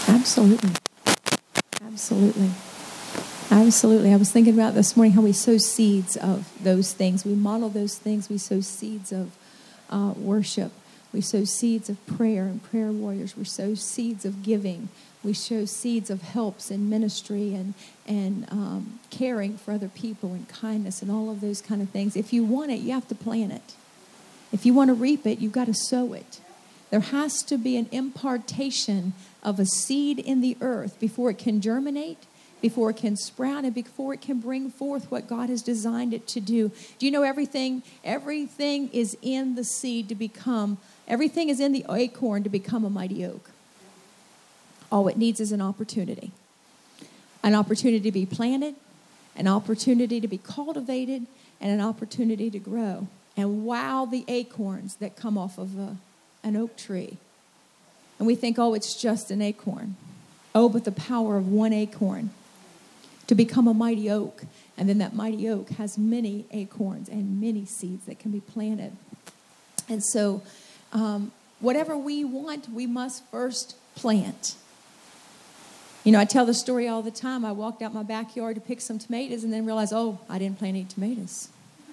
Absolutely. Absolutely. Absolutely. I was thinking about this morning how we sow seeds of those things. We model those things. We sow seeds of worship. We sow seeds of prayer and prayer warriors. We sow seeds of giving. We sow seeds of helps in ministry and caring for other people and kindness and all of those kind of things. If you want it, you have to plant it. If you want to reap it, you've got to sow it. There has to be an impartation of a seed in the earth before it can germinate, before it can sprout, and before it can bring forth what God has designed it to do. Do you know everything is in the seed to become, everything is in the acorn to become a mighty oak. All it needs is an opportunity to be planted, an opportunity to be cultivated, and an opportunity to grow. And wow, the acorns that come off of an oak tree. And we think, oh, it's just an acorn. Oh, but the power of one acorn to become a mighty oak. And then that mighty oak has many acorns and many seeds that can be planted. And so whatever we want, we must first plant. You know, I tell the story all the time. I walked out my backyard to pick some tomatoes and then realized, oh, I didn't plant any tomatoes.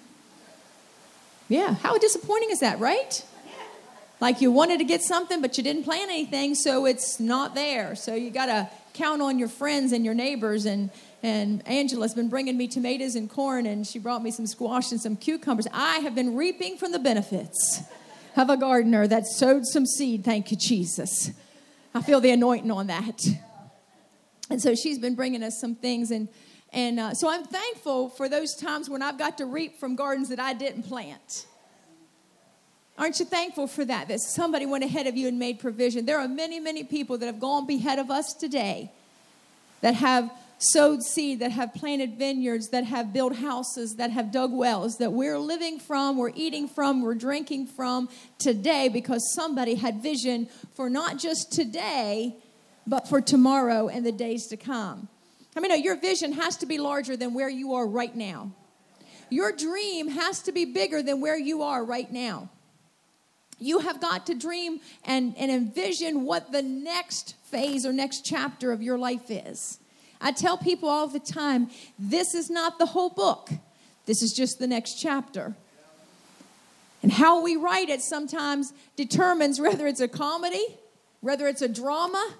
Yeah, how disappointing is that, right? Like you wanted to get something, but you didn't plant anything, so it's not there. So you got to count on your friends and your neighbors. And Angela's been bringing me tomatoes and corn, and she brought me some squash and some cucumbers. I have been reaping from the benefits of a gardener that sowed some seed. Thank you, Jesus. I feel the anointing on that. And so she's been bringing us some things, and so I'm thankful for those times when I've got to reap from gardens that I didn't plant. Aren't you thankful for that? That somebody went ahead of you and made provision. There are many, many people that have gone ahead of us today that have sowed seed, that have planted vineyards, that have built houses, that have dug wells, that we're living from, we're eating from, we're drinking from today because somebody had vision for not just today, but for tomorrow and the days to come. I mean, your vision has to be larger than where you are right now. Your dream has to be bigger than where you are right now. You have got to dream and envision what the next phase or next chapter of your life is. I tell people all the time, this is not the whole book. This is just the next chapter. And how we write it sometimes determines whether it's a comedy, whether it's a drama,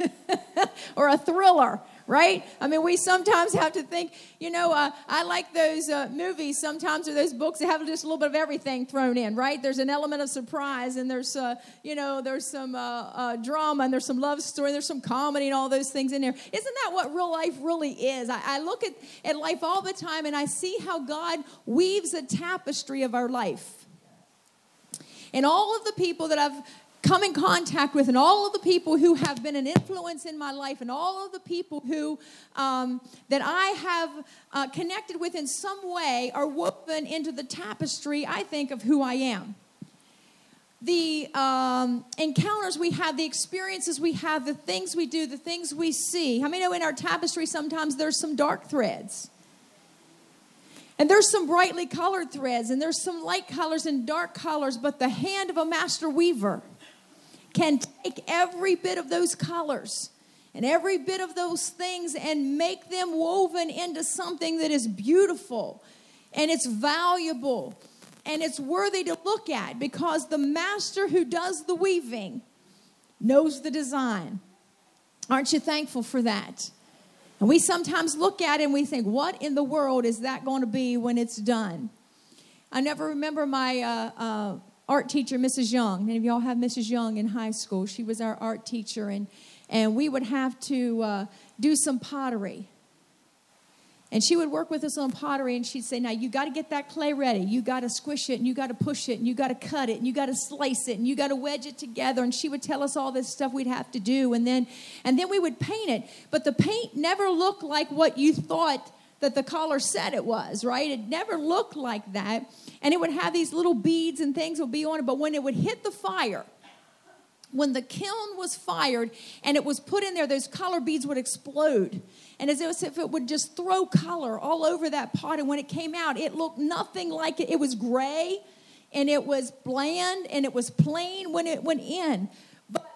or a thriller, right? I mean, we sometimes have to think, I like those movies sometimes, or those books that have just a little bit of everything thrown in, right? There's an element of surprise, and there's some drama, and there's some love story, and there's some comedy and all those things in there. Isn't that what real life really is? I look at life all the time, and I see how God weaves a tapestry of our life. And all of the people that I've come in contact with, and all of the people who have been an influence in my life, and all of the people who that I have connected with in some way are woven into the tapestry, I think, of who I am. The encounters we have, the experiences we have, the things we do, the things we see. I mean, in our tapestry sometimes there's some dark threads. And there's some brightly colored threads, and there's some light colors and dark colors, but the hand of a master weaver can take every bit of those colors and every bit of those things and make them woven into something that is beautiful and it's valuable and it's worthy to look at, because the master who does the weaving knows the design. Aren't you thankful for that? And we sometimes look at it and we think, what in the world is that going to be when it's done? I never remember my art teacher, Mrs. Young. Many of y'all have Mrs. Young in high school. She was our art teacher, and we would have to do some pottery. And she would work with us on pottery, and she'd say, now you got to get that clay ready. You got to squish it, and you got to push it, and you got to cut it, and you got to slice it, and you got to wedge it together. And she would tell us all this stuff we'd have to do, and then we would paint it. But the paint never looked like what you thought that the color said it was, right? It never looked like that. And it would have these little beads and things would be on it. But when it would hit the fire, when the kiln was fired and it was put in there, those color beads would explode. And as if it would just throw color all over that pot. And when it came out, it looked nothing like it. It was gray and it was bland and it was plain when it went in. But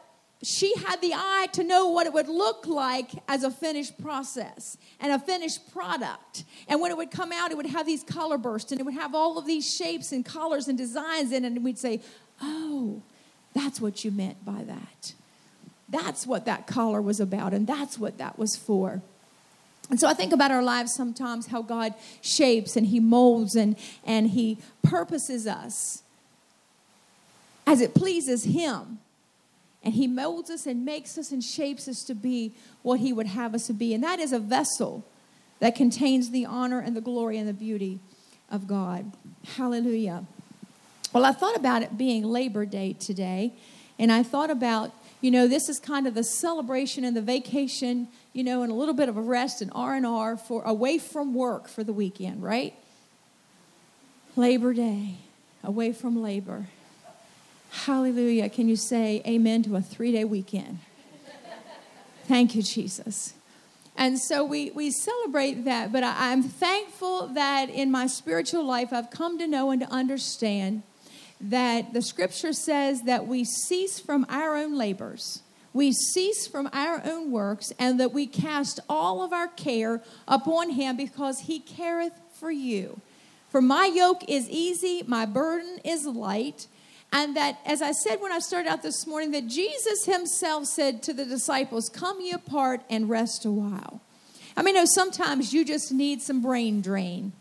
she had the eye to know what it would look like as a finished process and a finished product. And when it would come out, it would have these color bursts, and it would have all of these shapes and colors and designs in it. And we'd say, oh, that's what you meant by that. That's what that collar was about, and that's what that was for. And so I think about our lives sometimes, how God shapes and he molds and he purposes us as it pleases him. And he molds us and makes us and shapes us to be what he would have us to be. And that is a vessel that contains the honor and the glory and the beauty of God. Hallelujah. Well, I thought about it being Labor Day today. And I thought about, this is kind of the celebration and the vacation, and a little bit of a rest and R&R for away from work for the weekend, right? Labor Day, away from labor. Hallelujah. Can you say amen to a 3-day weekend? Thank you, Jesus. And so we celebrate that, but I'm thankful that in my spiritual life I've come to know and to understand that the scripture says that we cease from our own labors, we cease from our own works, and that we cast all of our care upon him because he careth for you. For my yoke is easy, my burden is light. And that, as I said when I started out this morning, that Jesus himself said to the disciples, come ye apart and rest a while. I mean, sometimes you just need some brain drain.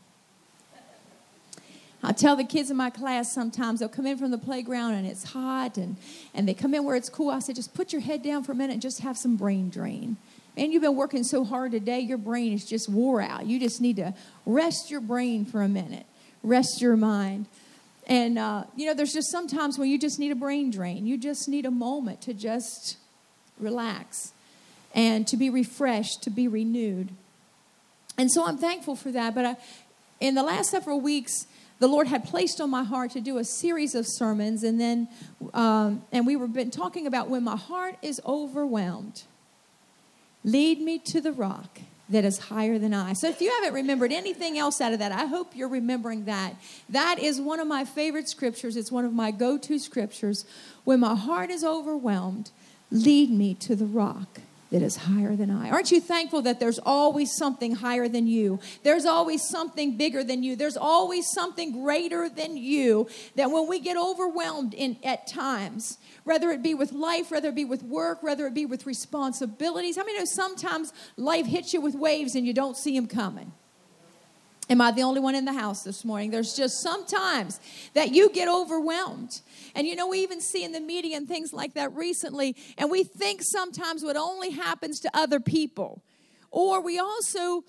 I tell the kids in my class sometimes, they'll come in from the playground and it's hot and they come in where it's cool. I say, just put your head down for a minute and just have some brain drain. Man, you've been working so hard today, your brain is just wore out. You just need to rest your brain for a minute, rest your mind. And, there's just sometimes when you just need a brain drain. You just need a moment to just relax and to be refreshed, to be renewed. And so I'm thankful for that. But in the last several weeks, the Lord had placed on my heart to do a series of sermons. And then, and we were been talking about when my heart is overwhelmed, lead me to the rock that is higher than I. So if you haven't remembered anything else out of that, I hope you're remembering that. That is one of my favorite scriptures. It's one of my go-to scriptures. When my heart is overwhelmed, lead me to the rock that is higher than I. Aren't you thankful that there's always something higher than you? There's always something bigger than you. There's always something greater than you, that when we get overwhelmed at times, whether it be with life, whether it be with work, whether it be with responsibilities. How many know sometimes life hits you with waves and you don't see them coming? Am I the only one in the house this morning? There's just sometimes that you get overwhelmed. And we even see in the media and things like that recently, and we think sometimes what only happens to other people. Or we also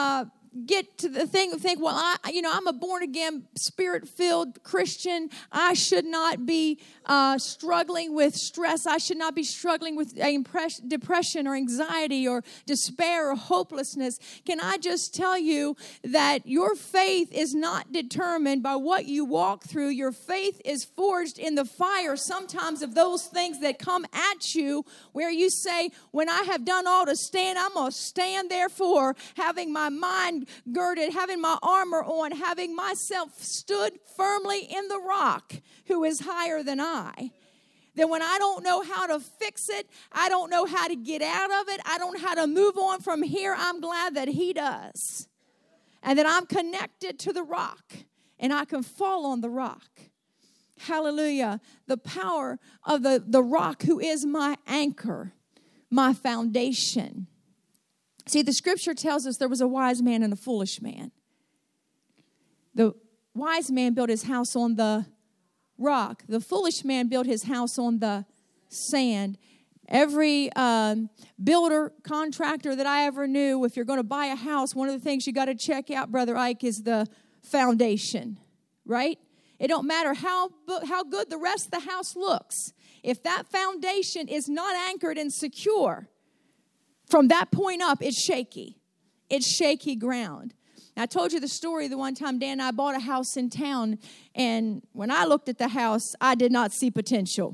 get to the thing of think, well, I'm a born-again, spirit-filled Christian. I should not be struggling with stress. I should not be struggling with depression or anxiety or despair or hopelessness. Can I just tell you that your faith is not determined by what you walk through. Your faith is forged in the fire sometimes of those things that come at you, where you say, when I have done all to stand, I'm going to stand therefore, having my mind girded, having my armor on, having myself stood firmly in the rock who is higher than I. Then when I don't know how to fix it, I don't know how to get out of it, I don't know how to move on from here, I'm glad that he does. And that I'm connected to the rock and I can fall on the rock. Hallelujah. The power of the rock who is my anchor, my foundation. See, the scripture tells us there was a wise man and a foolish man. The wise man built his house on the rock. The foolish man built his house on the sand. Every builder, contractor that I ever knew, if you're going to buy a house, one of the things you got to check out, Brother Ike, is the foundation, right? It don't matter how good the rest of the house looks. If that foundation is not anchored and secure, from that point up, it's shaky. It's shaky ground. I told you the story the one time Dan and I bought a house in town, and when I looked at the house, I did not see potential.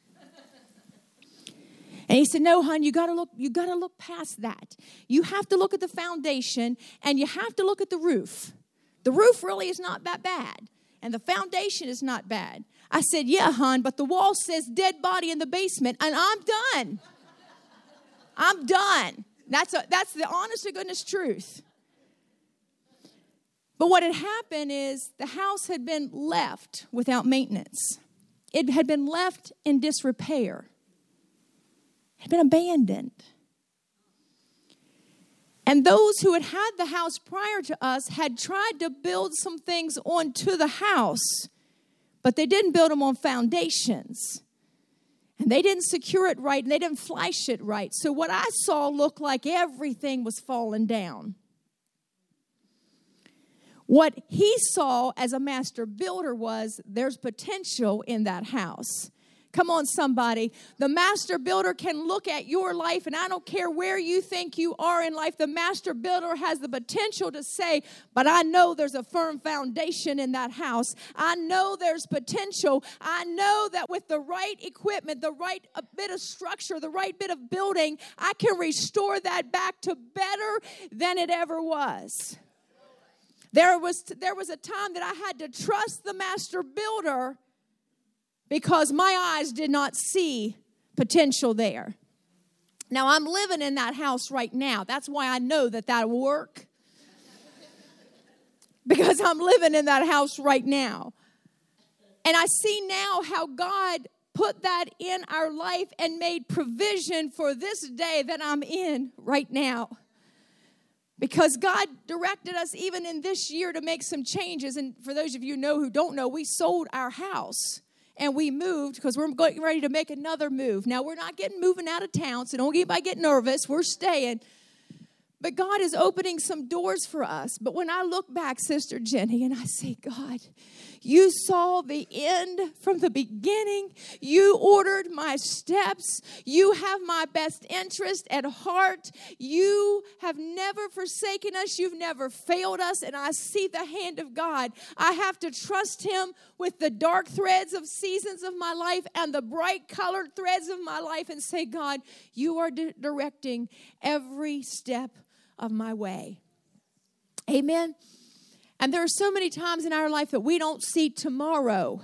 And he said, no, hon, you got to look past that. You have to look at the foundation, and you have to look at the roof. The roof really is not that bad, and the foundation is not bad. I said, yeah, hon, but the wall says dead body in the basement, and I'm done. I'm done. That's the honest to goodness truth. But what had happened is the house had been left without maintenance. It had been left in disrepair. It had been abandoned. And those who had had the house prior to us had tried to build some things onto the house, but they didn't build them on foundations. And they didn't secure it right, and they didn't flash it right. So what I saw looked like everything was falling down. What he saw as a master builder was there's potential in that house. Come on, somebody. The master builder can look at your life, and I don't care where you think you are in life. The master builder has the potential to say, but I know there's a firm foundation in that house. I know there's potential. I know that with the right equipment, the right bit of structure, the right bit of building, I can restore that back to better than it ever was. There was a time that I had to trust the master builder because my eyes did not see potential there. Now, I'm living in that house right now. That's why I know that will work. Because I'm living in that house right now. And I see now how God put that in our life and made provision for this day that I'm in right now. Because God directed us even in this year to make some changes. And for those of you who don't know, we sold our house and we moved because we're getting ready to make another move. Now, we're not moving out of town, so don't anybody get nervous. We're staying. But God is opening some doors for us. But when I look back, Sister Jenny, and I say, God, you saw the end from the beginning. You ordered my steps. You have my best interest at heart. You have never forsaken us. You've never failed us. And I see the hand of God. I have to trust him with the dark threads of seasons of my life and the bright colored threads of my life and say, God, you are directing every step of my way. Amen. And there are so many times in our life that we don't see tomorrow.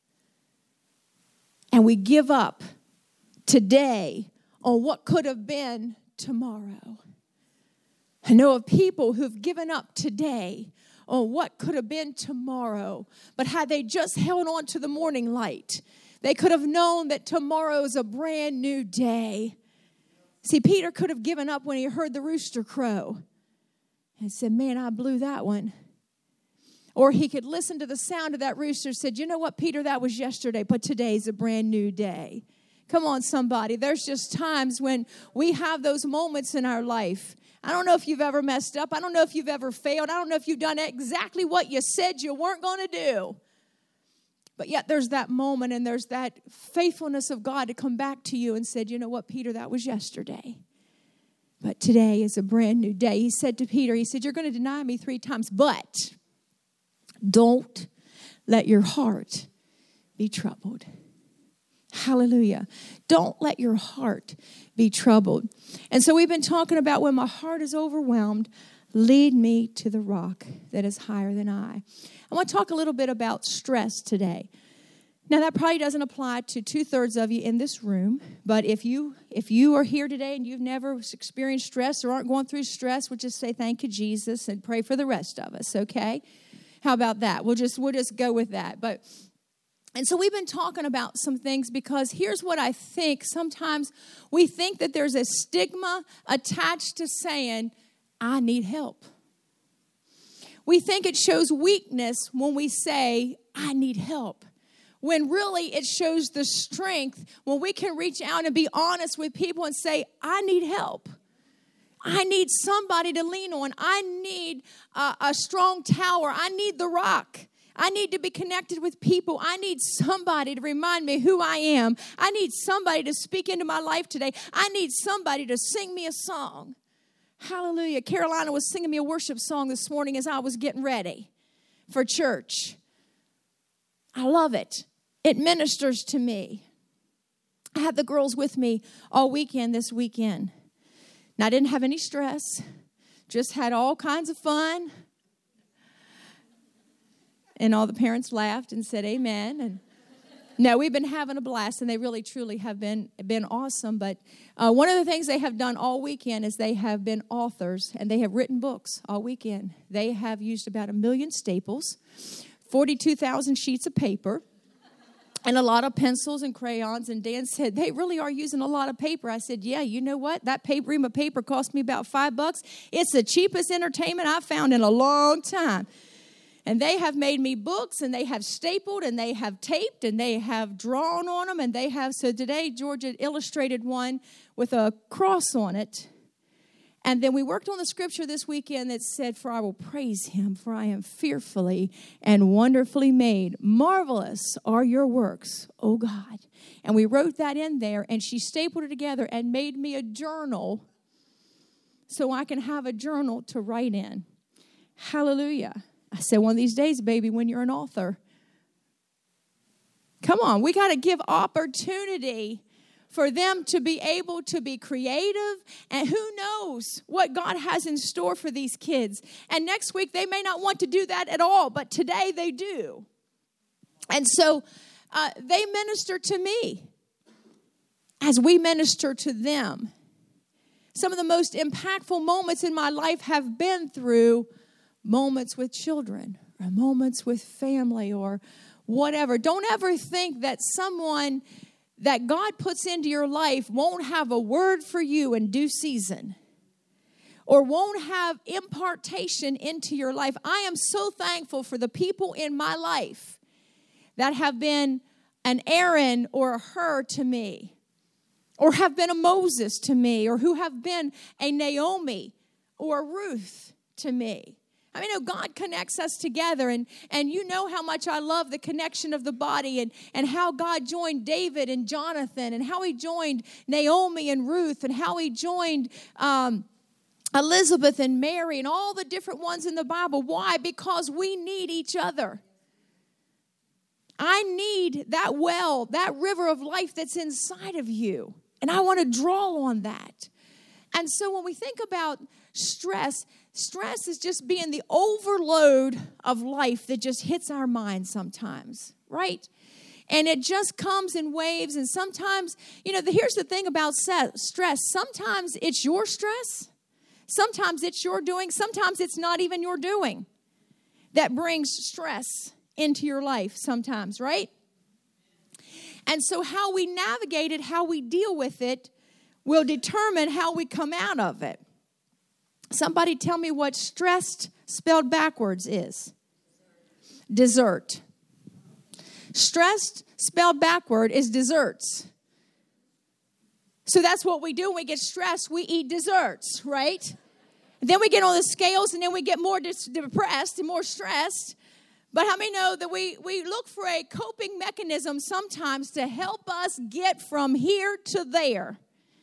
And we give up today on what could have been tomorrow. I know of people who've given up today on what could have been tomorrow. But had they just held on to the morning light, they could have known that tomorrow is a brand new day. See, Peter could have given up when he heard the rooster crow and said, man, I blew that one. Or he could listen to the sound of that rooster and said, you know what, Peter, that was yesterday, but today's a brand new day. Come on, somebody. There's just times when we have those moments in our life. I don't know if you've ever messed up. I don't know if you've ever failed. I don't know if you've done exactly what you said you weren't going to do. But yet there's that moment and there's that faithfulness of God to come back to you and said, you know what, Peter, that was yesterday. But today is a brand new day. He said to Peter, he said, you're going to deny me 3 times, but don't let your heart be troubled. Hallelujah. Don't let your heart be troubled. And so we've been talking about when my heart is overwhelmed, lead me to the rock that is higher than I. I want to talk a little bit about stress today. Now, that probably doesn't apply to 2/3 of you in this room, but if you are here today and you've never experienced stress or aren't going through stress, we'll just say thank you, Jesus, and pray for the rest of us, okay? How about that? We'll just go with that. And so we've been talking about some things because here's what I think. Sometimes we think that there's a stigma attached to saying, I need help. We think it shows weakness when we say, I need help. When really it shows the strength when we can reach out and be honest with people and say, I need help. I need somebody to lean on. I need a strong tower. I need the rock. I need to be connected with people. I need somebody to remind me who I am. I need somebody to speak into my life today. I need somebody to sing me a song. Hallelujah. Carolina was singing me a worship song this morning as I was getting ready for church. I love it. It ministers to me. I had the girls with me all weekend this weekend. Now, I didn't have any stress. Just had all kinds of fun. And all the parents laughed and said amen. No, we've been having a blast, and they really, truly have been awesome. But one of the things they have done all weekend is they have been authors, and they have written books all weekend. They have used about 1 million staples, 42,000 sheets of paper, and a lot of pencils and crayons. And Dan said, they really are using a lot of paper. I said, yeah, you know what? That ream of paper cost me about $5. It's the cheapest entertainment I've found in a long time. And they have made me books, and they have stapled, and they have taped, and they have drawn on them, and they have. So today, Georgia illustrated one with a cross on it. And then we worked on the scripture this weekend that said, for I will praise him, for I am fearfully and wonderfully made. Marvelous are your works, O God. And we wrote that in there, and she stapled it together and made me a journal so I can have a journal to write in. Hallelujah. I said, one of these days, baby, when you're an author, come on, we got to give opportunity for them to be able to be creative, and who knows what God has in store for these kids. And next week, they may not want to do that at all, but today they do. And so they minister to me as we minister to them. Some of the most impactful moments in my life have been through moments with children or moments with family or whatever. Don't ever think that someone that God puts into your life won't have a word for you in due season or won't have impartation into your life. I am so thankful for the people in my life that have been an Aaron or a Hur to me, or have been a Moses to me, or who have been a Naomi or a Ruth to me. I mean, God connects us together, and you know how much I love the connection of the body and how God joined David and Jonathan, and how he joined Naomi and Ruth, and how he joined Elizabeth and Mary and all the different ones in the Bible. Why? Because we need each other. I need that well, that river of life that's inside of you, and I want to draw on that. And so when we think about stress is just being the overload of life that just hits our mind sometimes, right? And it just comes in waves. And sometimes, here's the thing about stress. Sometimes it's your stress. Sometimes it's your doing. Sometimes it's not even your doing that brings stress into your life sometimes, right? And so how we navigate it, how we deal with it, will determine how we come out of it. Somebody tell me what stressed spelled backwards is. Dessert. Stressed spelled backward is desserts. So that's what we do when we get stressed. We eat desserts, right? And then we get on the scales, and then we get more depressed and more stressed. But how many know that we look for a coping mechanism sometimes to help us get from here to there?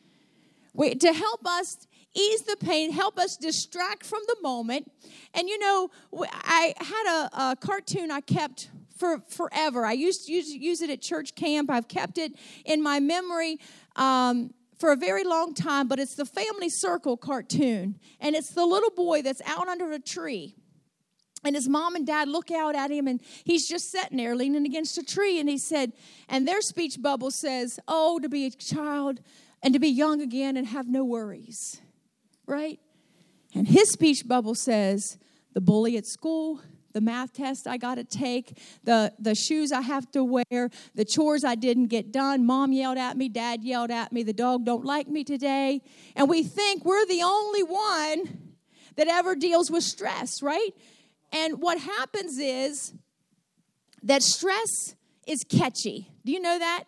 To help us ease the pain, help us distract from the moment. And I had a cartoon I kept for forever. I used to use it at church camp. I've kept it in my memory for a very long time, but it's the Family Circle cartoon. And it's the little boy that's out under a tree. And his mom and dad look out at him, and he's just sitting there leaning against a tree. And he said, and their speech bubble says, oh, to be a child and to be young again and have no worries, right? And his speech bubble says, the bully at school, the math test I got to take, the shoes I have to wear, the chores I didn't get done, mom yelled at me, dad yelled at me, the dog don't like me today. And we think we're the only one that ever deals with stress, right? And what happens is that stress is catchy. Do you know that?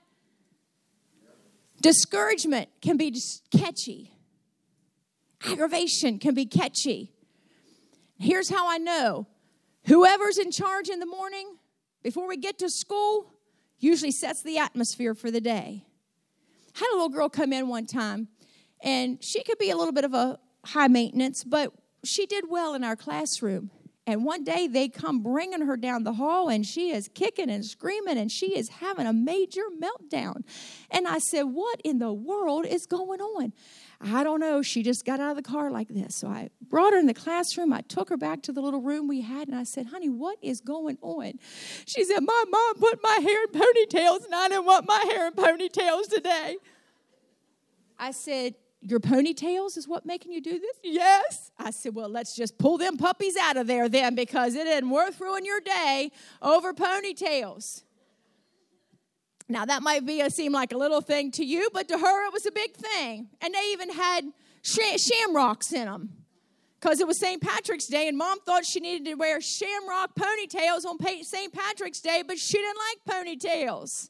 Discouragement can be catchy. Aggravation can be catchy. Here's how I know. Whoever's in charge in the morning, before we get to school, usually sets the atmosphere for the day. I had a little girl come in one time, and she could be a little bit of a high maintenance, but she did well in our classroom. And one day they come bringing her down the hall, and she is kicking and screaming, and she is having a major meltdown. And I said, what in the world is going on? I don't know. She just got out of the car like this. So I brought her in the classroom. I took her back to the little room we had, and I said, honey, what is going on? She said, my mom put my hair in ponytails, and I didn't want my hair in ponytails today. I said, your ponytails is what making you do this? Yes. I said, well, let's just pull them puppies out of there then, because it isn't worth ruining your day over ponytails. Now, that might seem like a little thing to you, but to her, it was a big thing. And they even had shamrocks in them because it was St. Patrick's Day, and Mom thought she needed to wear shamrock ponytails on St. Patrick's Day, but she didn't like ponytails.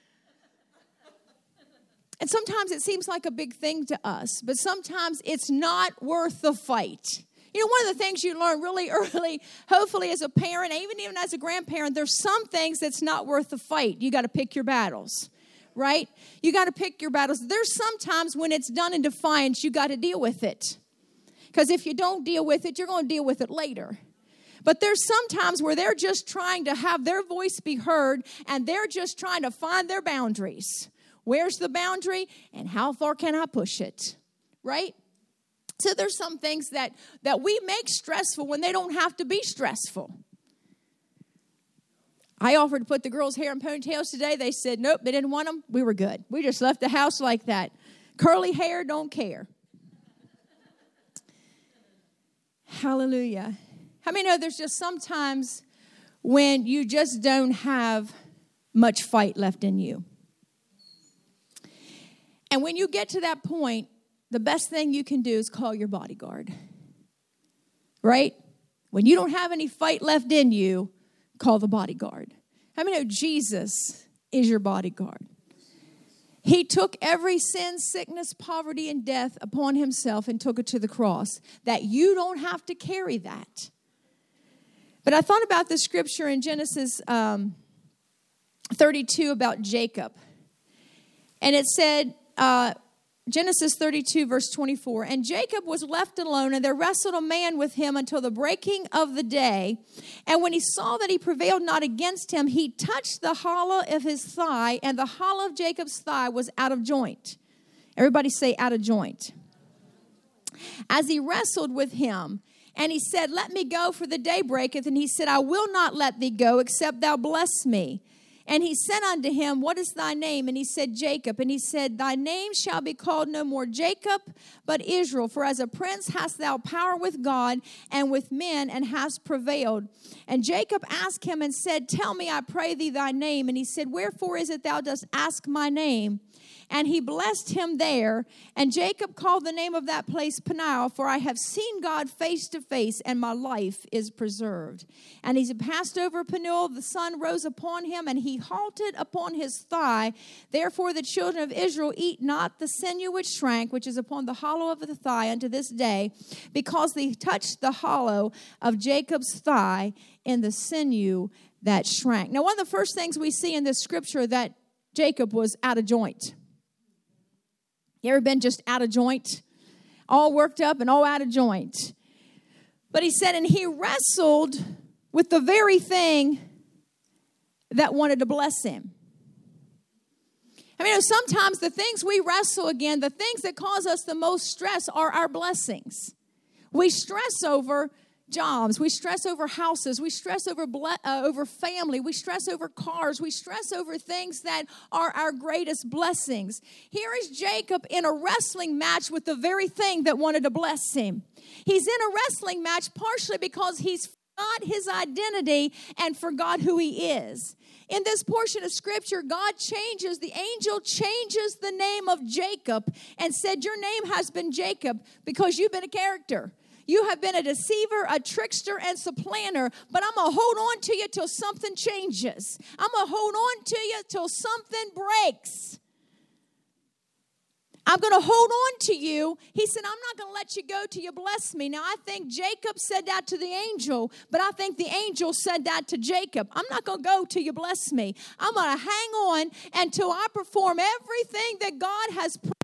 And sometimes it seems like a big thing to us, but sometimes it's not worth the fight. You know, one of the things you learn really early, hopefully as a parent, even as a grandparent, there's some things that's not worth the fight. You got to pick your battles, right? You got to pick your battles. There's sometimes when it's done in defiance, you got to deal with it. Because if you don't deal with it, you're going to deal with it later. But there's some times where they're just trying to have their voice be heard, and they're just trying to find their boundaries. Where's the boundary, and how far can I push it, right? So there's some things that we make stressful when they don't have to be stressful. I offered to put the girls' hair in ponytails today. They said, nope, they didn't want them. We were good. We just left the house like that. Curly hair, don't care. Hallelujah. How many know there's just sometimes when you just don't have much fight left in you? And when you get to that point, the best thing you can do is call your bodyguard. Right? When you don't have any fight left in you, call the bodyguard. How many know Jesus is your bodyguard? He took every sin, sickness, poverty, and death upon himself and took it to the cross, that you don't have to carry that. But I thought about the scripture in Genesis 32 about Jacob. And it said, Genesis 32, verse 24, and Jacob was left alone, and there wrestled a man with him until the breaking of the day. And when he saw that he prevailed not against him, he touched the hollow of his thigh, and the hollow of Jacob's thigh was out of joint. Everybody say out of joint. As he wrestled with him, and he said, let me go, for the day breaketh. And he said, I will not let thee go, except thou bless me. And he said unto him, what is thy name? And he said, Jacob. And he said, thy name shall be called no more Jacob, but Israel. For as a prince hast thou power with God and with men, and hast prevailed. And Jacob asked him and said, tell me, I pray thee, thy name. And he said, wherefore is it thou dost ask my name? And he blessed him there. And Jacob called the name of that place Peniel, for I have seen God face to face, and my life is preserved. And as he passed over Peniel, the sun rose upon him, and he halted upon his thigh. Therefore the children of Israel eat not the sinew which shrank, which is upon the hollow of the thigh unto this day, because they touched the hollow of Jacob's thigh in the sinew that shrank. Now, one of the first things we see in this scripture that Jacob was out of joint. You ever been just out of joint? All worked up and all out of joint. But he said, and he wrestled with the very thing that wanted to bless him. I mean, sometimes the things we wrestle again, the things that cause us the most stress are our blessings. We stress over jobs. We stress over houses. We stress over family. We stress over cars. We stress over things that are our greatest blessings. Here is Jacob in a wrestling match with the very thing that wanted to bless him. He's in a wrestling match partially because he's forgot his identity and forgot who he is. In this portion of scripture, the angel changes the name of Jacob and said, your name has been Jacob because you've been a character. You have been a deceiver, a trickster, and supplanter, but I'm going to hold on to you till something changes. I'm going to hold on to you till something breaks. I'm going to hold on to you. He said, I'm not going to let you go till you bless me. Now, I think Jacob said that to the angel, but I think the angel said that to Jacob. I'm not going to go till you bless me. I'm going to hang on until I perform everything that God has promised.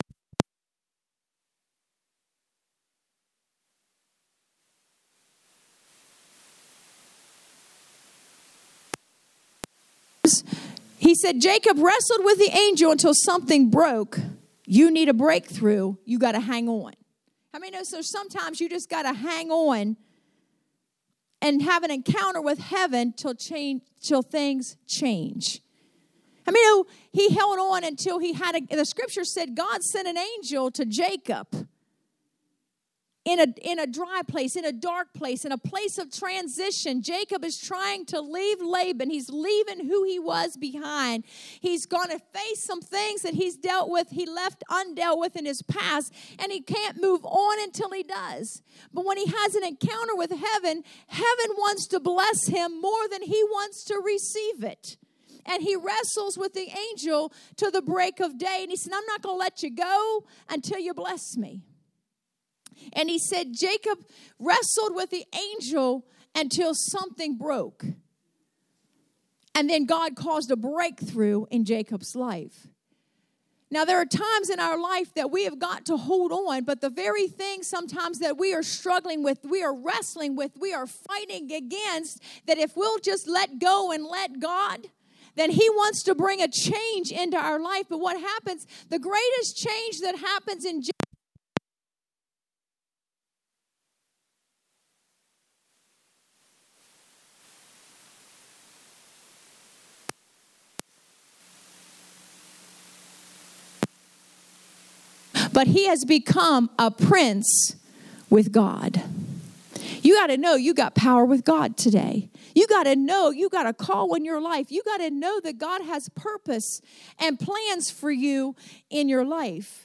He said, Jacob wrestled with the angel until something broke. You need a breakthrough. You got to hang on. I mean, so sometimes you just got to hang on and have an encounter with heaven till things change. I mean, he held on until he had the scripture said God sent an angel to Jacob in a dry place, in a dark place, in a place of transition. Jacob is trying to leave Laban. He's leaving who he was behind. He's going to face some things that he left undealt with in his past, and he can't move on until he does. But when he has an encounter with heaven, heaven wants to bless him more than he wants to receive it. And he wrestles with the angel to the break of day. And he said, I'm not going to let you go until you bless me. And he said, Jacob wrestled with the angel until something broke. And then God caused a breakthrough in Jacob's life. Now, there are times in our life that we have got to hold on, but the very thing sometimes that we are struggling with, we are wrestling with, we are fighting against, that if we'll just let go and let God, then he wants to bring a change into our life. But what happens, the greatest change that happens in but he has become a prince with God. You got to know you got power with God today. You got to know you got a call in your life. You got to know that God has purpose and plans for you in your life.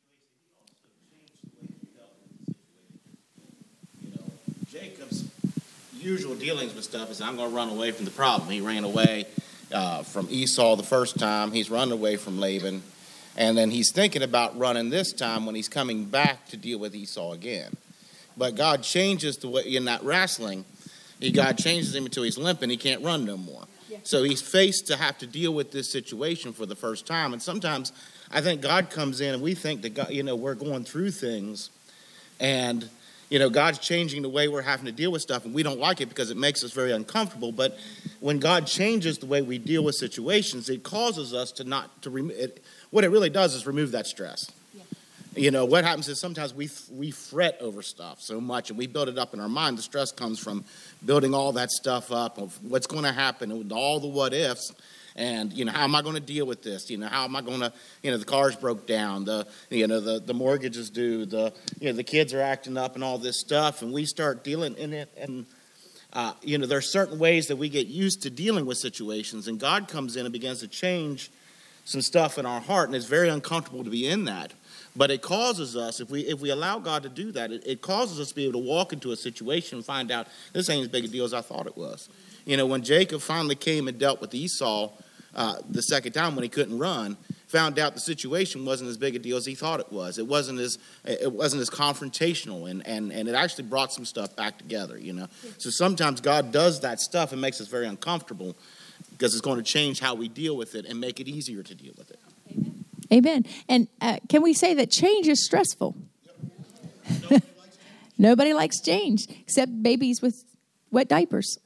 Jacob's usual dealings with stuff is I'm going to run away from the problem. He ran away from Esau the first time. He's run away from Laban. And then he's thinking about running this time when he's coming back to deal with Esau again. But God changes the way in that wrestling. God changes him until he's limping. He can't run no more. Yeah. So he's faced to have to deal with this situation for the first time. And sometimes I think God comes in and we think that God, we're going through things and, God's changing the way we're having to deal with stuff, and we don't like it because it makes us very uncomfortable. But when God changes the way we deal with situations, it causes us what it really does is remove that stress. Yeah. What happens is sometimes we fret over stuff so much, and we build it up in our mind. The stress comes from building all that stuff up of what's going to happen and all the what ifs. And, how am I going to deal with this? How am I going to, the cars broke down, the mortgage is due, the kids are acting up and all this stuff. And we start dealing in it. And, there are certain ways that we get used to dealing with situations. And God comes in and begins to change some stuff in our heart. And it's very uncomfortable to be in that. But it causes us, if we allow God to do that, it causes us to be able to walk into a situation and find out this ain't as big a deal as I thought it was. When Jacob finally came and dealt with Esau, the second time when he couldn't run, found out the situation wasn't as big a deal as he thought it was. It wasn't as confrontational, and it actually brought some stuff back together. So sometimes God does that stuff and makes us very uncomfortable because it's going to change how we deal with it and make it easier to deal with it. Amen. And can we say that change is stressful? Yep. Nobody likes change except babies with wet diapers.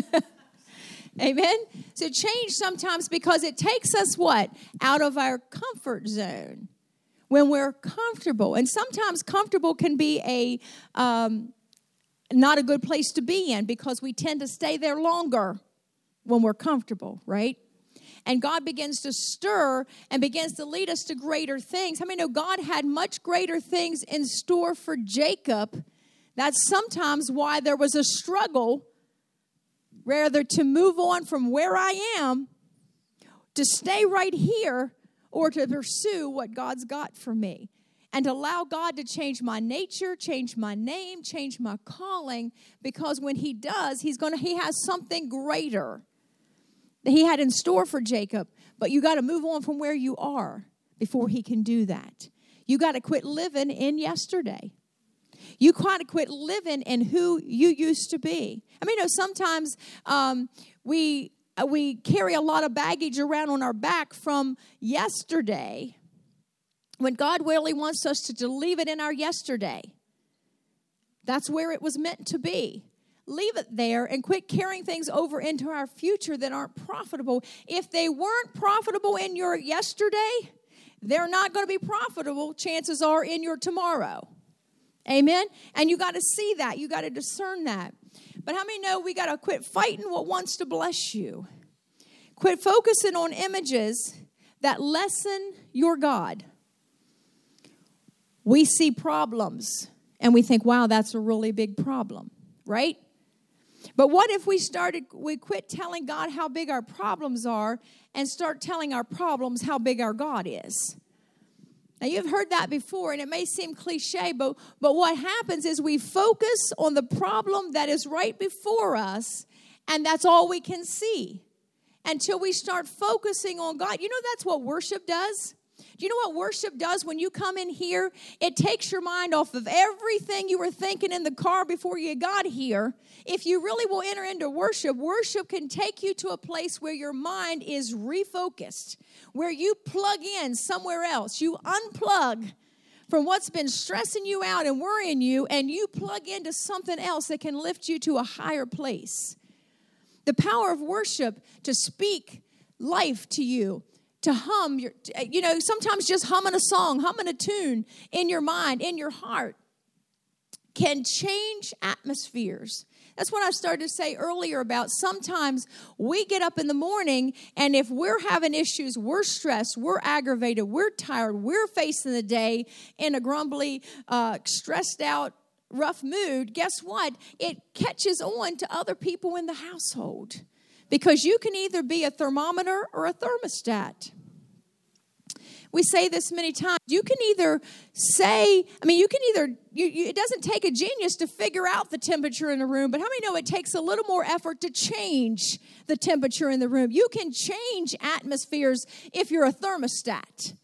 Amen. So change sometimes because it takes us out of our comfort zone when we're comfortable. And sometimes comfortable can be not a good place to be in because we tend to stay there longer when we're comfortable, right? And God begins to stir and begins to lead us to greater things. How many know God had much greater things in store for Jacob? That's sometimes why there was a struggle rather to move on from where I am, to stay right here, or to pursue what God's got for me. And to allow God to change my nature, change my name, change my calling. Because when he does, he has something greater that he had in store for Jacob. But you got to move on from where you are before he can do that. You got to quit living in yesterday. You got to quit living in who you used to be. Sometimes we carry a lot of baggage around on our back from yesterday when God really wants us to leave it in our yesterday. That's where it was meant to be. leave it there and quit carrying things over into our future that aren't profitable. If they weren't profitable in your yesterday, they're not going to be profitable, chances are, in your tomorrow. Amen? And you got to see that. You got to discern that. But how many know we got to quit fighting what wants to bless you? Quit focusing on images that lessen your God. We see problems and we think, wow, that's a really big problem, right? But what if we quit telling God how big our problems are and start telling our problems how big our God is? Now, you've heard that before, and it may seem cliche, but what happens is we focus on the problem that is right before us, and that's all we can see until we start focusing on God. You know, that's what worship does. Do you know what worship does when you come in here? It takes your mind off of everything you were thinking in the car before you got here. If you really will enter into worship, worship can take you to a place where your mind is refocused, where you plug in somewhere else. You unplug from what's been stressing you out and worrying you, and you plug into something else that can lift you to a higher place. The power of worship to speak life to you, to hum, sometimes just humming a song, humming a tune in your mind, in your heart, can change atmospheres. That's what I started to say earlier about sometimes we get up in the morning, and if we're having issues, we're stressed, we're aggravated, we're tired, we're facing the day in a grumbly, stressed out, rough mood, guess what? It catches on to other people in the household. Because you can either be a thermometer or a thermostat. We say this many times. You can either it doesn't take a genius to figure out the temperature in a room, but how many know it takes a little more effort to change the temperature in the room? You can change atmospheres if you're a thermostat.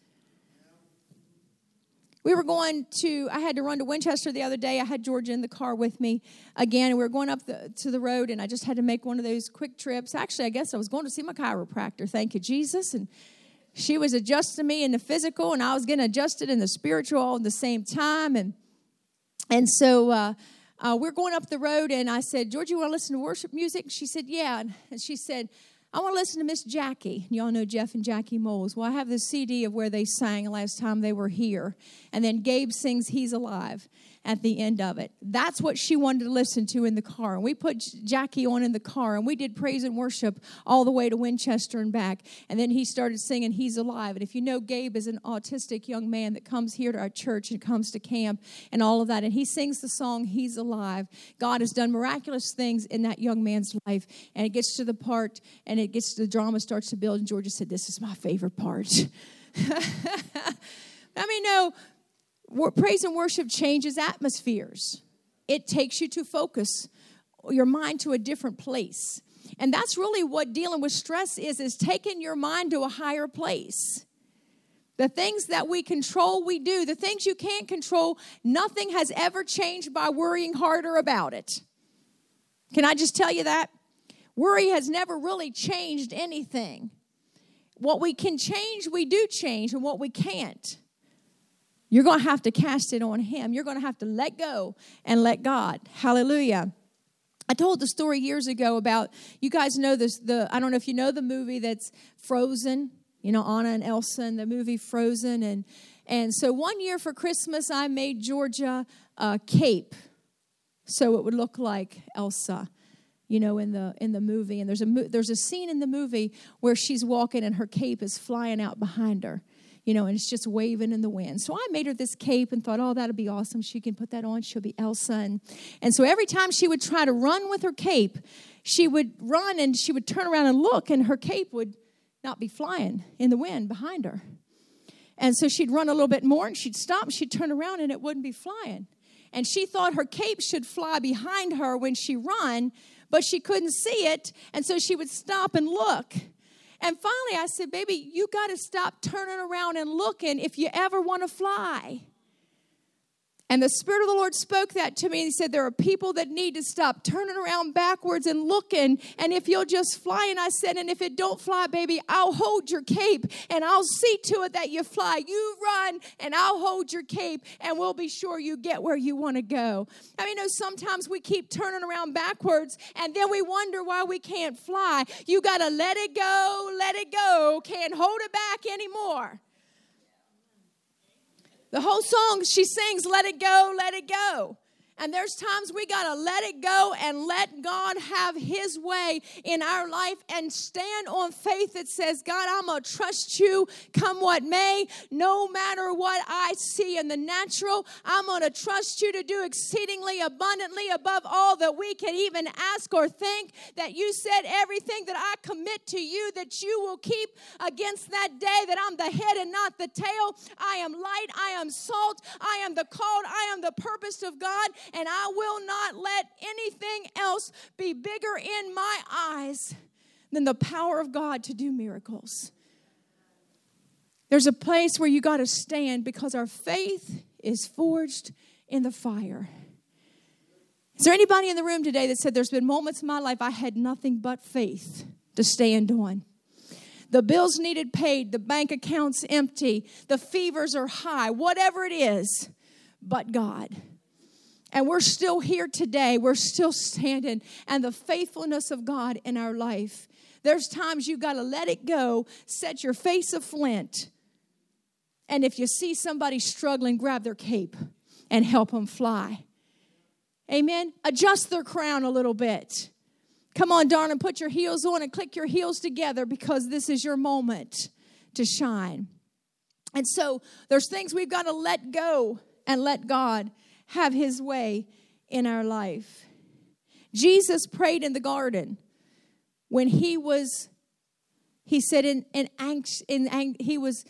I had to run to Winchester the other day. I had Georgia in the car with me again, and we were going up to the road, and I just had to make one of those quick trips. Actually, I guess I was going to see my chiropractor. Thank you, Jesus. And she was adjusting me in the physical, and I was getting adjusted in the spiritual all at the same time. And so we're going up the road, and I said, Georgia, you want to listen to worship music? And she said, yeah. And she said, I want to listen to Miss Jackie. Y'all know Jeff and Jackie Moles. Well, I have this CD of where they sang last time they were here. And then Gabe sings He's Alive at the end of it. That's what she wanted to listen to in the car. And we put Jackie on in the car, and we did praise and worship all the way to Winchester and back. And then he started singing He's Alive. And if you know, Gabe is an autistic young man that comes here to our church and comes to camp and all of that. And he sings the song He's Alive. God has done miraculous things in that young man's life. And it gets to the part, and the drama starts to build, and Georgia said, this is my favorite part. Praise and worship changes atmospheres. It takes you to focus your mind to a different place. And that's really what dealing with stress is taking your mind to a higher place. The things that we control, we do. The things you can't control, nothing has ever changed by worrying harder about it. Can I just tell you that? Worry has never really changed anything. What we can change, we do change, and what we can't, you're going to have to cast it on Him. You're going to have to let go and let God. Hallelujah. I told the story years ago about, you guys know this, I don't know if you know the movie that's Frozen, Anna and Elsa in the movie Frozen. And so one year for Christmas, I made Georgia a cape so it would look like Elsa. In the movie. And there's a scene in the movie where she's walking and her cape is flying out behind her, and it's just waving in the wind. So I made her this cape and thought, that'll be awesome. She can put that on. She'll be Elsa. And so every time she would try to run with her cape, she would run and she would turn around and look, and her cape would not be flying in the wind behind her. And so she'd run a little bit more and she'd stop and she'd turn around and it wouldn't be flying. And she thought her cape should fly behind her when she run, but she couldn't see it, and so she would stop and look. And finally I said, baby, you got to stop turning around and looking if you ever want to fly. And the Spirit of the Lord spoke that to me. He said, there are people that need to stop turning around backwards and looking. And if you'll just fly. And I said, and if it don't fly, baby, I'll hold your cape. And I'll see to it that you fly. You run, and I'll hold your cape. And we'll be sure you get where you want to go. I mean, sometimes we keep turning around backwards. And then we wonder why we can't fly. You got to let it go, let it go. Can't hold it back anymore. The whole song she sings, let it go, let it go. And there's times we got to let it go and let God have his way in our life and stand on faith that says, God, I'm going to trust you come what may. No matter what I see in the natural, I'm going to trust you to do exceedingly abundantly above all that we can even ask or think. That you said everything that I commit to you, that you will keep against that day, that I'm the head and not the tail. I am light, I am salt, I am the called, I am the purpose of God. And I will not let anything else be bigger in my eyes than the power of God to do miracles. There's a place where you got to stand because our faith is forged in the fire. Is there anybody in the room today that said there's been moments in my life I had nothing but faith to stand on? The bills needed paid, the bank account's empty, the fevers are high, whatever it is, but God. And we're still here today. We're still standing. And the faithfulness of God in our life. There's times you got to let it go. Set your face a flint. And if you see somebody struggling, grab their cape and help them fly. Amen. Adjust their crown a little bit. Come on, darling, put your heels on and click your heels together because this is your moment to shine. And so there's things we've got to let go and let God have his way in our life. Jesus prayed in the garden when he said he was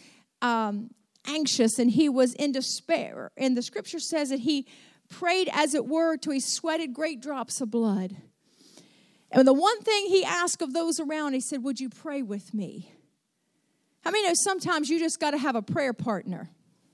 anxious and he was in despair. And the scripture says that he prayed, as it were, till he sweated great drops of blood. And the one thing he asked of those around, he said, would you pray with me? I mean, sometimes you just got to have a prayer partner.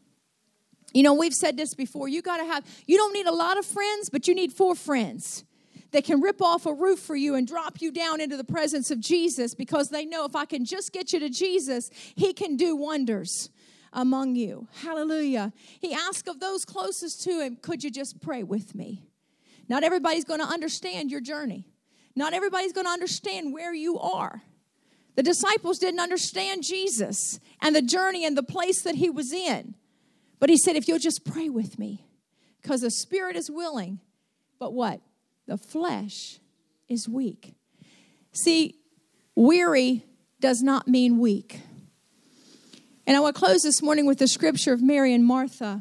We've said this before. You don't need a lot of friends, but you need 4 friends that can rip off a roof for you and drop you down into the presence of Jesus because they know if I can just get you to Jesus, he can do wonders among you. Hallelujah. He asked of those closest to him, could you just pray with me? Not everybody's going to understand your journey. Not everybody's going to understand where you are. The disciples didn't understand Jesus and the journey and the place that he was in. But he said, if you'll just pray with me, because the spirit is willing, but what? The flesh is weak. See, weary does not mean weak. And I want to close this morning with the scripture of Mary and Martha.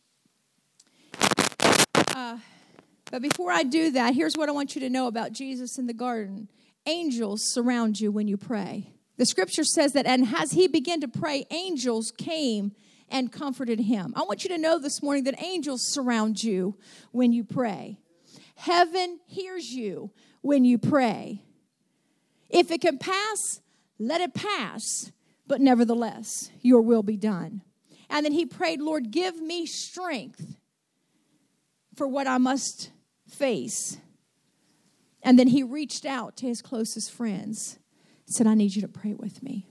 But before I do that, here's what I want you to know about Jesus in the garden. Angels surround you when you pray. The scripture says that, and as he began to pray, angels came and comforted him. I want you to know this morning that angels surround you when you pray. Heaven hears you when you pray. If it can pass, let it pass. But nevertheless, your will be done. And then he prayed, Lord, give me strength for what I must face. And then he reached out to his closest friends and said, I need you to pray with me.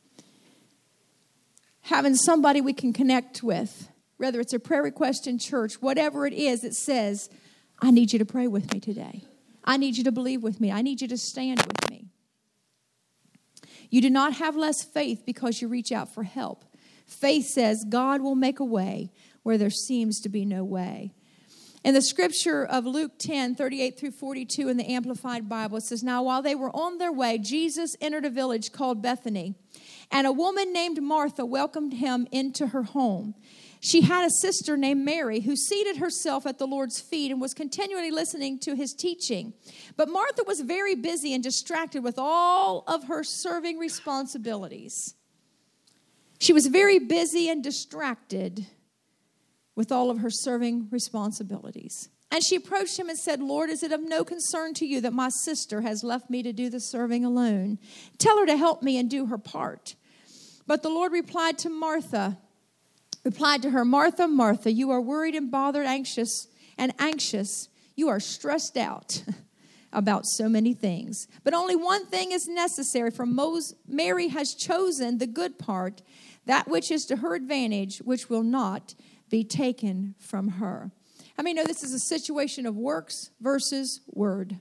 Having somebody we can connect with, whether it's a prayer request in church, whatever it is, it says, I need you to pray with me today. I need you to believe with me. I need you to stand with me. You do not have less faith because you reach out for help. Faith says God will make a way where there seems to be no way. In the scripture of Luke 10, 38 through 42 in the Amplified Bible, it says, now while they were on their way, Jesus entered a village called Bethany. And a woman named Martha welcomed him into her home. She had a sister named Mary who seated herself at the Lord's feet and was continually listening to his teaching. But Martha was very busy and distracted with all of her serving responsibilities. She was very busy and distracted with all of her serving responsibilities. And she approached him and said, Lord, is it of no concern to you that my sister has left me to do the serving alone? Tell her to help me and do her part. But the Lord replied to Martha, replied to her, Martha, Martha, you are worried and bothered, anxious. You are stressed out about so many things. But only one thing is necessary, for Mary has chosen the good part, that which is to her advantage, which will not be taken from her. How many know this is a situation of works versus word?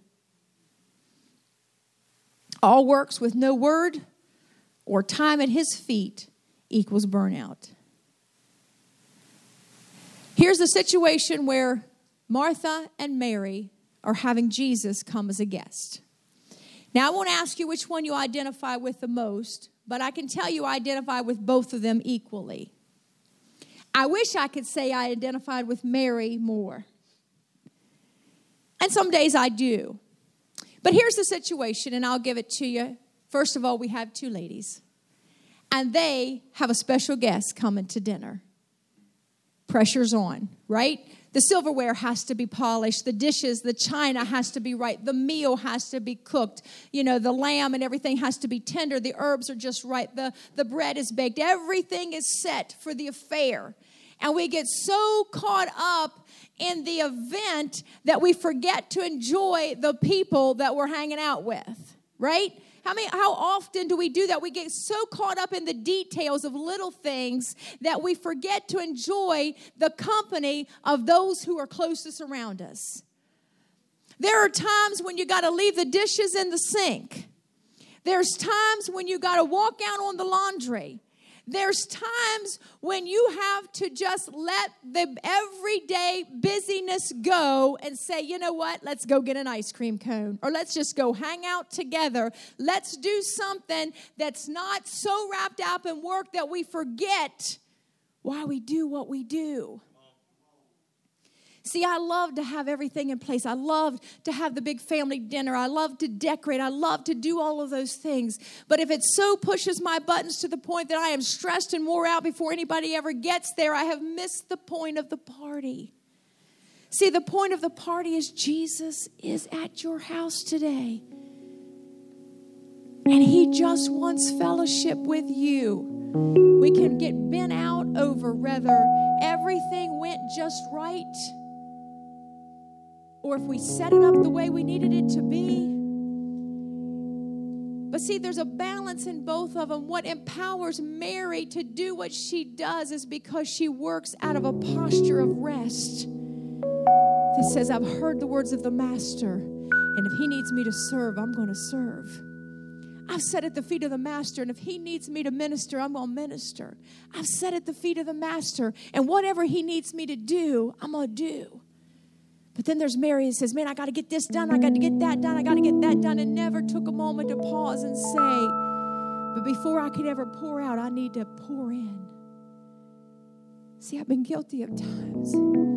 All works with no word or time at his feet equals burnout. Here's a situation where Martha and Mary are having Jesus come as a guest. Now, I won't ask you which one you identify with the most, but I can tell you I identify with both of them equally. I wish I could say I identified with Mary more. And some days I do. But here's the situation, and I'll give it to you. First of all, we have two ladies. And they have a special guest coming to dinner. Pressure's on, right? The silverware has to be polished. The dishes, the china has to be right. The meal has to be cooked. You know, the lamb and everything has to be tender. The herbs are just right. The bread is baked. Everything is set for the affair. And we get so caught up in the event that we forget to enjoy the people that we're hanging out with, right? How often do we do that? We get so caught up in the details of little things that we forget to enjoy the company of those who are closest around us. There are times when you got to leave the dishes in the sink. There's times when you got to walk out on the laundry. There's times when you have to just let the everyday busyness go and say, you know what, let's go get an ice cream cone, or let's just go hang out together. Let's do something that's not so wrapped up in work that we forget why we do what we do. See, I love to have everything in place. I love to have the big family dinner. I love to decorate. I love to do all of those things. But if it so pushes my buttons to the point that I am stressed and wore out before anybody ever gets there, I have missed the point of the party. See, the point of the party is Jesus is at your house today. And he just wants fellowship with you. We can get bent out over whether everything went just right, or if we set it up the way we needed it to be. But see, there's a balance in both of them. What empowers Mary to do what she does is because she works out of a posture of rest that says, I've heard the words of the Master, and if he needs me to serve, I'm going to serve. I've sat at the feet of the Master, and if he needs me to minister, I'm going to minister. I've sat at the feet of the Master, and whatever he needs me to do, I'm going to do. But then there's Mary who says, man, I got to get this done. I got to get that done. I got to get that done. And never took a moment to pause and say, but before I could ever pour out, I need to pour in. See, I've been guilty of times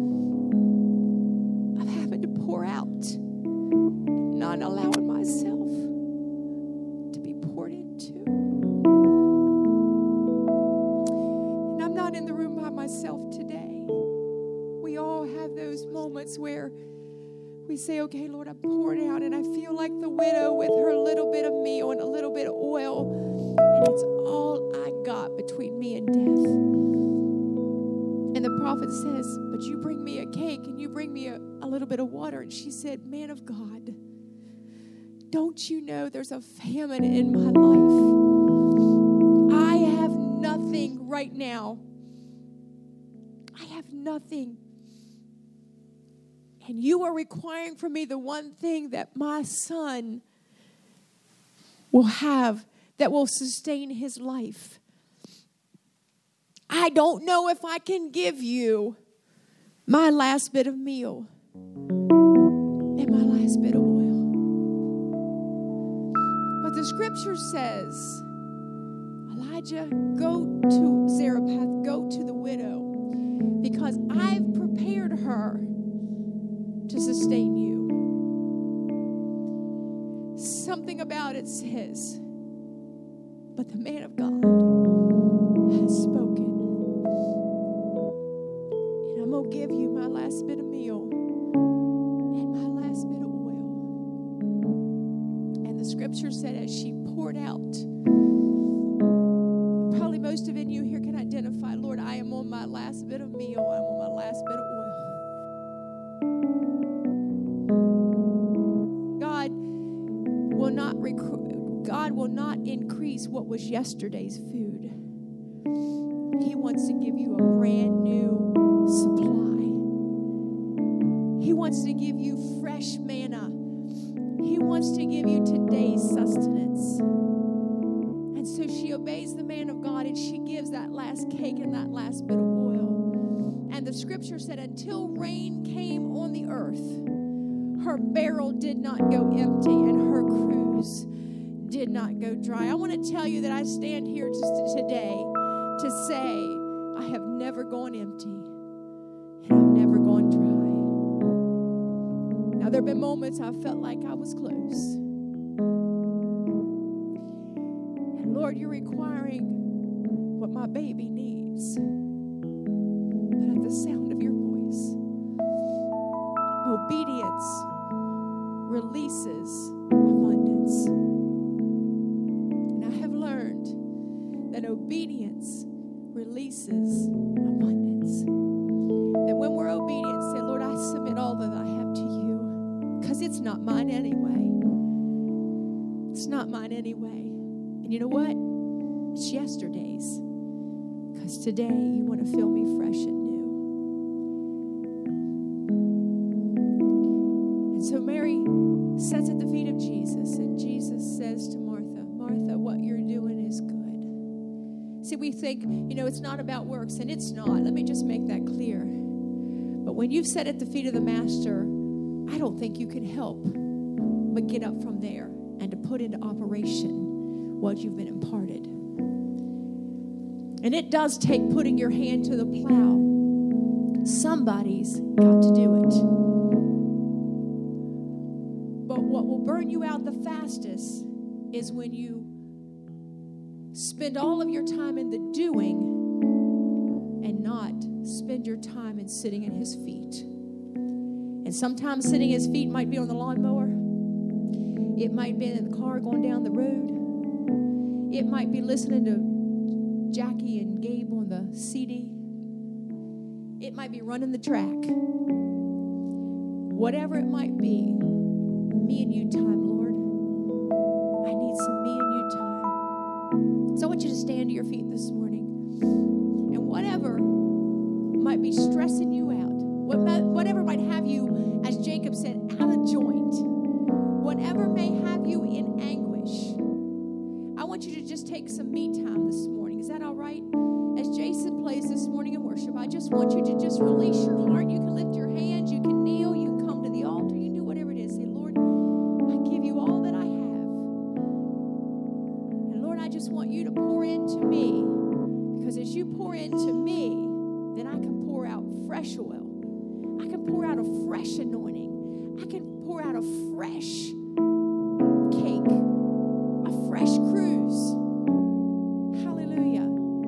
of having to pour out, not allowing myself to be poured into. And I'm not in the room by myself today. We all have those moments where we say, okay, Lord, I poured out, and I feel like the widow with her little bit of meal and a little bit of oil, and it's all I got between me and death. And the prophet says, but you bring me a cake and you bring me a little bit of water. And she said, man of God, don't you know there's a famine in my life? I have nothing right now. I have nothing. And you are requiring from me the one thing that my son will have that will sustain his life. I don't know if I can give you my last bit of meal and my last bit of oil. But the scripture says, Elijah, go to Zarephath, go to the widow, because I've prepared her to sustain you. Something about it says, but the man of God has spoken. And I'm going to give you my last bit of meal and my last bit of oil. And the scripture said as she poured out, probably most of you here can identify, Lord, I am on my last last bit of meal. I want my last bit of oil. God will not increase what was yesterday's food. He wants to give you a brand new supply. He wants to give you fresh manna. He wants to give you today's sustenance. And so she obeys the man of God, and she gives that last cake and that last bit of oil. And the scripture said, until rain came on the earth, her barrel did not go empty and her cruse did not go dry. I want to tell you that I stand here today to say I have never gone empty and I've never gone dry. Now, there have been moments I felt like I was close. And Lord, you're requiring what my baby needs. But at the sound of your voice, obedience releases abundance. And I have learned that obedience releases abundance. That when we're obedient, say, Lord, I submit all that I have to you, because it's not mine anyway. It's not mine anyway. And you know what? It's yesterday's. Because today you want to fill me fresh and new. And so Mary sits at the feet of Jesus, and Jesus says to Martha, Martha, what you're doing is good. See, we think, it's not about works, and it's not. Let me just make that clear. But when you've sat at the feet of the Master, I don't think you can help but get up from there and to put into operation what you've been imparted. And it does take putting your hand to the plow. Somebody's got to do it. But what will burn you out the fastest is when you spend all of your time in the doing and not spend your time in sitting at his feet. And sometimes sitting at his feet might be on the lawnmower. It might be in the car going down the road. It might be listening to Jackie and Gabe on the CD. It might be running the track. Whatever it might be, me and you time, Lord. I need some me and you time. So I want you to stand to your feet this morning. And whatever might be stressing you out, whatever might have you, as Jacob said, out of joint, whatever may have you in anguish, I want you to just take some me time this morning. Is that all right? As Jason plays this morning in worship, I just want you to just release your heart. You can lift your hands, you can kneel, you can come to the altar, you can do whatever it is. Say, Lord, I give you all that I have. And Lord, I just want you to pour into me, because as you pour into me, then I can pour out fresh oil. I can pour out a fresh anointing. I can pour out a fresh cake, a fresh cruise. Hallelujah.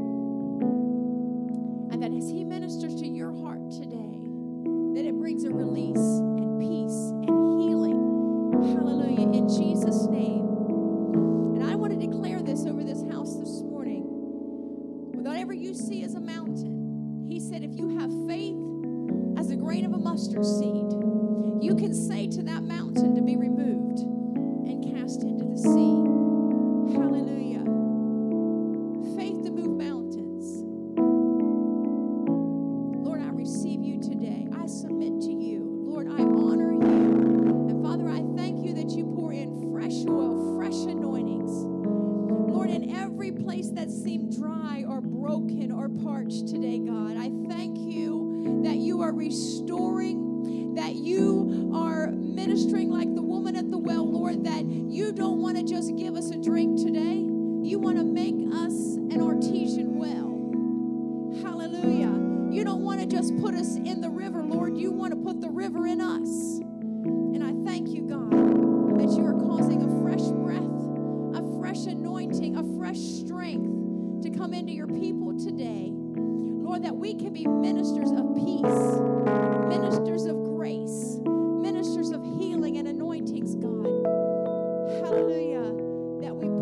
And that as he ministers to your heart today, that it brings a release and peace and healing. Hallelujah. In Jesus' name. And I want to declare this over this house this morning. Whatever you see as a mountain, he said, if you have faith as a grain of a mustard seed, you can say to that mountain to be removed and cast into the sea. Hallelujah. Faith to move mountains. Lord, I receive you today. I submit to you. Lord, I honor you. And Father, I thank you that you pour in fresh oil, fresh anointings. Lord, in every place that seemed dry or broken or parched today, God, I thank you that you are restoring, that you are ministering like the woman at the well, Lord, that you don't want to just give us a drink today. You want to make us an artesian well. Hallelujah. You don't want to just put us in the river, Lord. You want to put the river in us. And I thank you, God, that you are causing a fresh breath, a fresh anointing, a fresh strength to come into your people today. Lord, that we can be ministers of peace, ministers of grace, ministers of healing and anointings, God. Hallelujah. That we